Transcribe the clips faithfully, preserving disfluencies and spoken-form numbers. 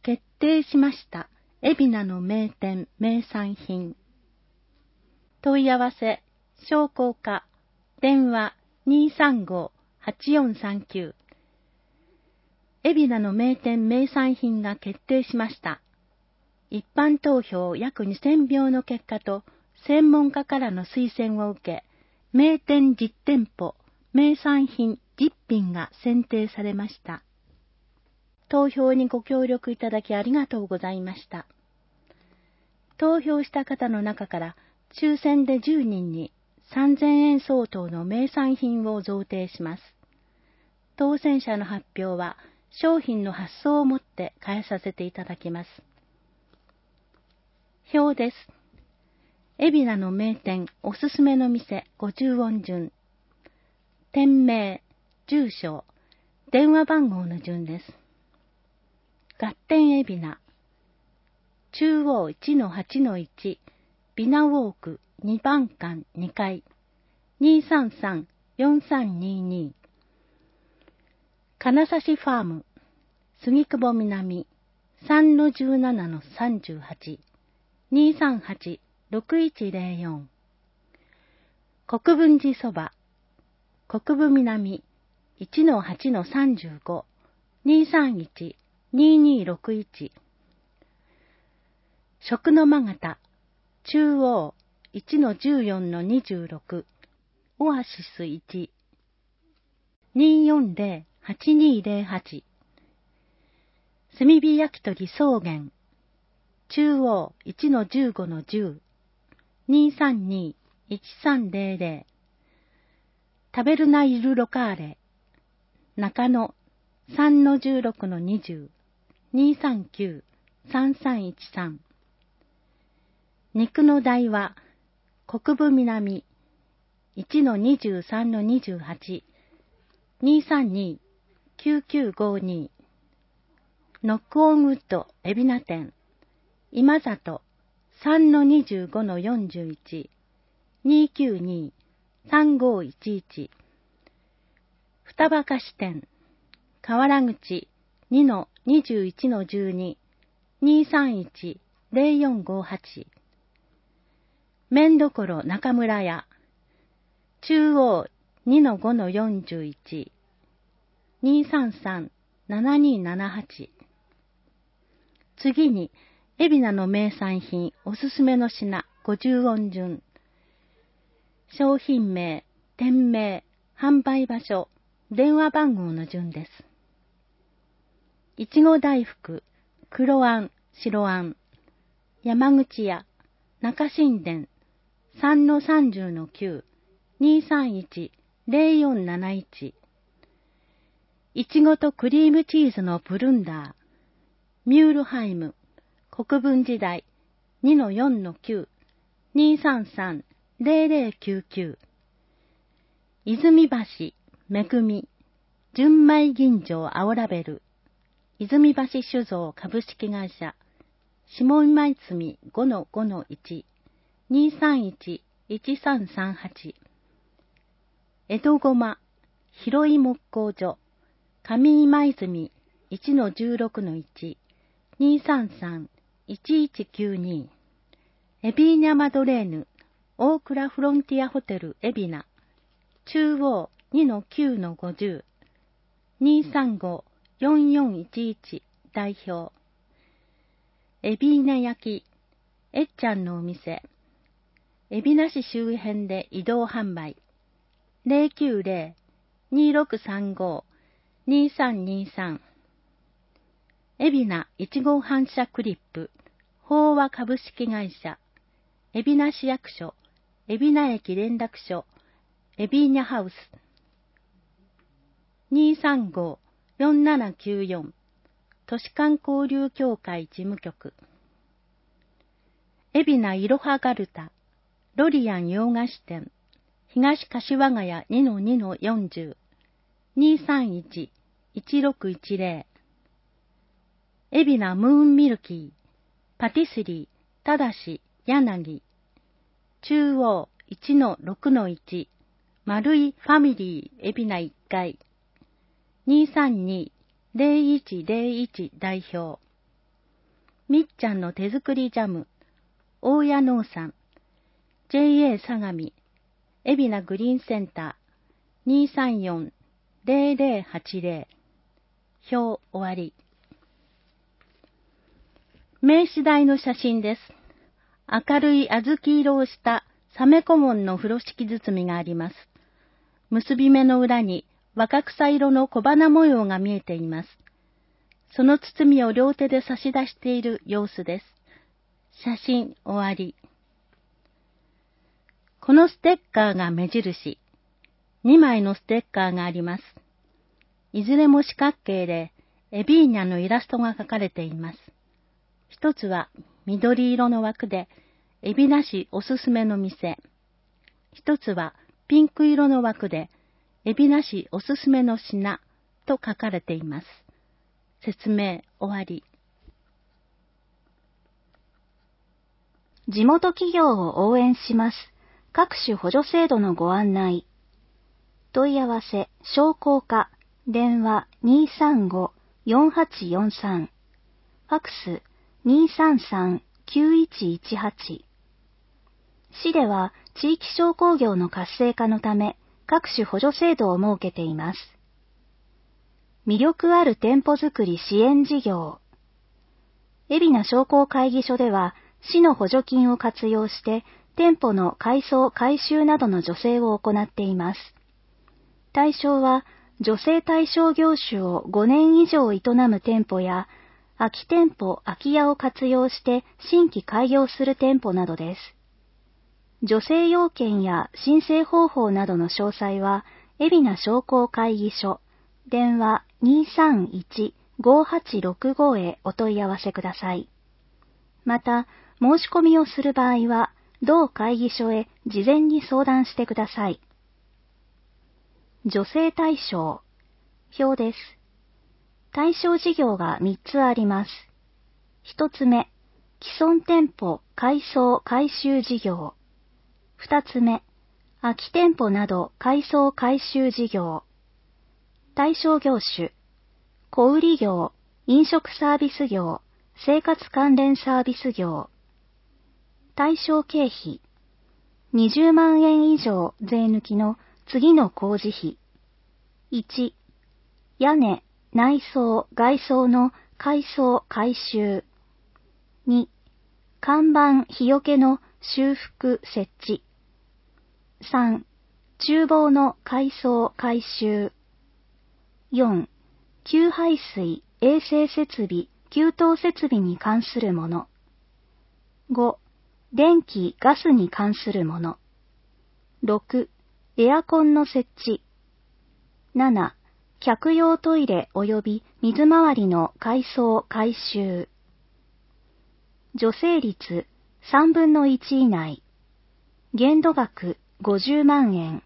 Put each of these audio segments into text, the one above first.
決定しました。海老名の名店名産品。問い合わせ、商工課、電話 にーさんごーはちよんさんきゅう。海老名の名店名産品が決定しました。一般投票約にせんひょうの結果と専門家からの推薦を受け、名店じゅってんぽ、名産品じゅっぴんが選定されました。投票にご協力いただきありがとうございました。投票した方の中から抽選でじゅうにんにさんぜんえん相当の名産品を贈呈します。当選者の発表は商品の発送をもって返させていただきます。表です。海老名の名店おすすめの店ごじゅうおん順。店名、住所、電話番号の順です。ガッテン海老名。中央 いちのはちのいち、ビナウォークにばんかんにかい、にーさんさんーよんさんにーにー。金指ファーム、杉久保南 さんのじゅうななのさんじゅうはち、にーさんはちーろくいちゼロよん。国分寺そば、国分南 いちのはちのさんじゅうご、にーさんいちーにーにーろくいち。食のまがた、中央 いちのじゅうよんのにじゅうろく、オアシスいち、にーよんゼロ はちにーゼロはち。炭火焼き鳥草原、中央 いちのじゅうごのじゅう、にーさんにーいちさんゼロゼロ。タベルナイルロカーレ、中野 さんのじゅうろくのにじゅう、にーさんきゅう さんさんいちさん。肉の台は、国分南 いちのにじゅうさんのにじゅうはち、にーさんにーきゅうきゅうごに。ノックオンウッド海老名店、今里 さんのにじゅうごのよんじゅういち、にーきゅうにーさんごいちいち。双葉菓子店、河原口 にのにじゅういちのじゅうに、にーさんいちゼロよんごはち。麺どころ中村屋、中央 にのごのよんじゅういち、にーさんさんななにーななはち。次に、海老名の名産品おすすめの品ごじゅうおん順。商品名、店名、販売場所、電話番号の順です。いちご大福、黒あん、白あん、山口屋、中新田、さんのさんじゅうのきゅう、にーさんいちゼロよんなないち。いちごとクリームチーズのプルンダー、ミュールハイム、国分時代 にのよんのきゅう、にーさんさんゼロゼロきゅうきゅう。泉橋、めぐみ、純米吟醸青ラベル、泉橋酒造株式会社、下今泉 ごのごのいち、にーさんいちいちさんさんはち。江戸ごま、広い木工所、上今泉 いちのじゅうろくのいち、にーさんさんいちいちきゅうに。エビーニャマドレーヌ、大倉フロンティアホテル海老名、中央 にのきゅうのごじゅう、にーさんごよんよんいちいち代表。エビーニャ焼き、えっちゃんのお店、海老名市周辺で移動販売、ゼロきゅうゼロ にーろくさんご にーさんにーさん。海老名いちごう反射クリップ、飽和株式会社、海老名市役所、海老名駅連絡所、エビーニャハウス、にーさんごよんななきゅうよん、都市間交流協会事務局。海老名いろはガルタ、ロリアン洋菓子店、東柏ヶ谷 にのにのよんじゅう、にーさんいちいちろくいちゼロ。海老名ムーンミルキー、パティスリー、ただし、柳、中央 いちのろくのいち、丸いファミリー海老名いっかい、にーさんにゼロいちゼロいち代表。 みっちゃんの手作りジャム、大谷農産、ジェイエー 相模、海老名グリーンセンター、にさんよん ゼロゼロはちゼロ。表終わり。名刺台の写真です。明るい小豆色をしたサメコモンの風呂敷包みがあります。結び目の裏に若草色の小花模様が見えています。その包みを両手で差し出している様子です。写真終わり。このステッカーが目印。にまいのステッカーがあります。いずれも四角形でエビーニャのイラストが描かれています。一つは緑色の枠で海老名市おすすめの店。一つはピンク色の枠で海老名市おすすめの品と書かれています。説明終わり。 地元企業を応援します。各種補助制度のご案内。問い合わせ、商工課、電話 にーさんご よんはちよんさん、ファクス にーさんさん きゅういちいちはち。市では地域商工業の活性化のため各種補助制度を設けています。魅力ある店舗づくり支援事業。海老名商工会議所では市の補助金を活用して店舗の改装改修などの助成を行っています。対象は助成対象業種をごねん以上営む店舗や空き店舗空き家を活用して新規開業する店舗などです。助成要件や申請方法などの詳細は海老名商工会議所電話 にーさんいち ごはちろくご へお問い合わせください。また、申し込みをする場合は、同会議所へ事前に相談してください。助成対象。表です。対象事業がみっつあります。ひとつめ、既存店舗改装改修事業。ふたつめ、空き店舗など改装改修事業。対象業種、小売業、飲食サービス業、生活関連サービス業。対象経費、にじゅうまんえん以上税抜きの次の工事費。いち、屋根、内装、外装の改装改修。に、看板、日よけの修復設置。さん、厨房の改装改修。よん、給排水、衛生設備、給湯設備に関するもの。ご、電気、ガスに関するもの。ろく、エアコンの設置。なな、客用トイレ及び水回りの改装改修。助成率さんぶんのいち以内。限度額ごじゅうまんえん。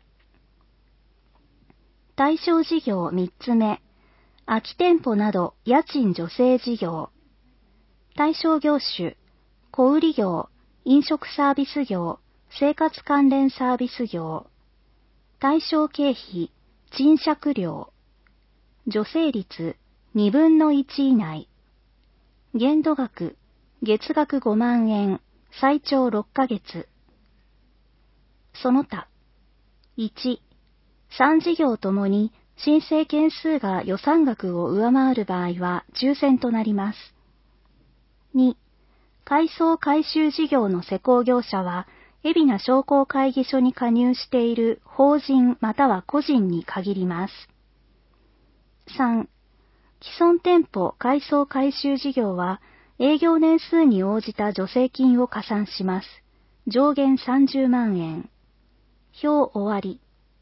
対象事業みっつめ、空き店舗など家賃助成事業。対象業種、小売業、飲食サービス業、生活関連サービス業。対象経費、賃借料。助成率にぶんのいち以内。限度額、月額ごまんえん、最長ろっかげつ。その他。いち、さん事業ともに申請件数が予算額を上回る場合は抽選となります。に、改装改修事業の施工業者は、海老名商工会議所に加入している法人または個人に限ります。さん、既存店舗改装改修事業は、営業年数に応じた助成金を加算します。上限さんじゅうまんえん。表終わり。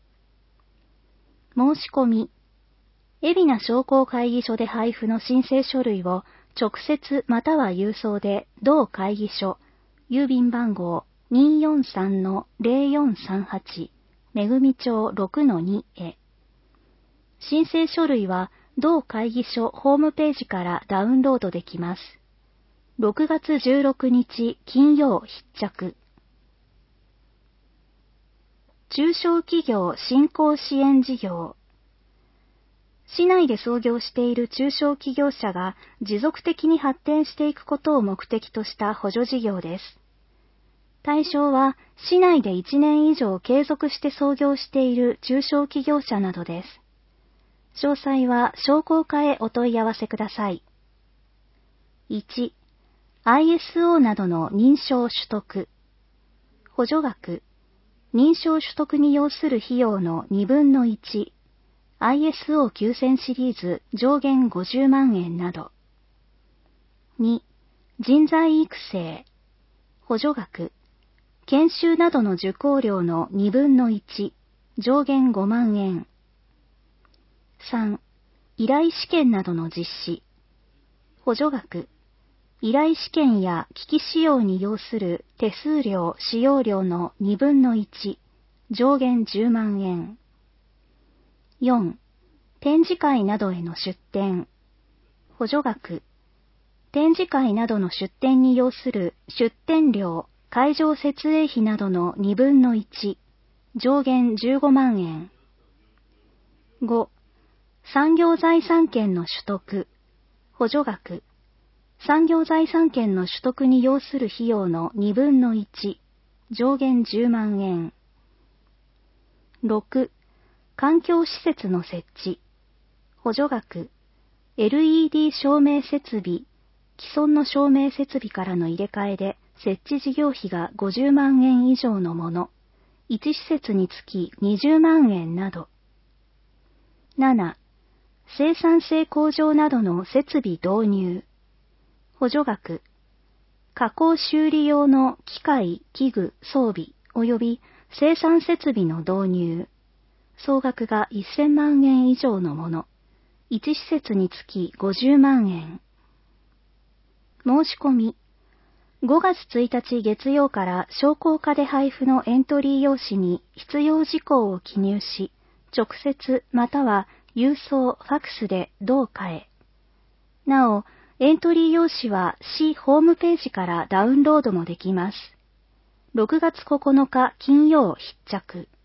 申し込み。海老名商工会議所で配布の申請書類を直接または郵送で同会議所、郵便番号 にーよんさんのゼロよんさんはち、めぐみ町 ろくのに へ。申請書類は同会議所ホームページからダウンロードできます。ろくがつじゅうろくにち金曜必着。中小企業振興支援事業。 市内で創業している中小企業者が持続的に発展していくことを目的とした補助事業です。対象は、市内でいちねん以上継続して創業している中小企業者などです。詳細は商工課へお問い合わせください。いち、アイエスオー などの認証取得。補助額。認証取得に要する費用のにぶんのいち。アイエスオーきゅうせん シリーズ上限ごじゅうまんえんなど。に、人材育成。補助額。研修などの受講料のにぶんのいち。上限ごまんえん。さん、依頼試験などの実施。補助額。依頼試験や機器使用に要する手数料使用料のにぶんのいち。上限じゅうまんえん。よん、展示会などへの出展。補助額。展示会などの出展に要する出展料、会場設営費などのにぶんのいち。上限じゅうごまんえん。ご、産業財産権の取得。補助額。産業財産権の取得に要する費用のにぶんのいち。上限じゅうまんえん。ろく、環境施設の設置。補助額。エルイーディー 照明設備、既存の照明設備からの入れ替えで設置事業費がごじゅうまんえん以上のもの。いち施設につきにじゅうまんえんなど。なな、生産性向上などの設備導入。補助額。加工修理用の機械、器具、装備及び生産設備の導入。総額がせんまんえん以上のもの。いち施設につきごじゅうまんえん。申し込み。ごがつついたち月曜から商工課で配布のエントリー用紙に必要事項を記入し、直接または郵送、ファクスで同課へ。なお、エントリー用紙は市ホームページからダウンロードもできます。ろくがつここのか金曜必着。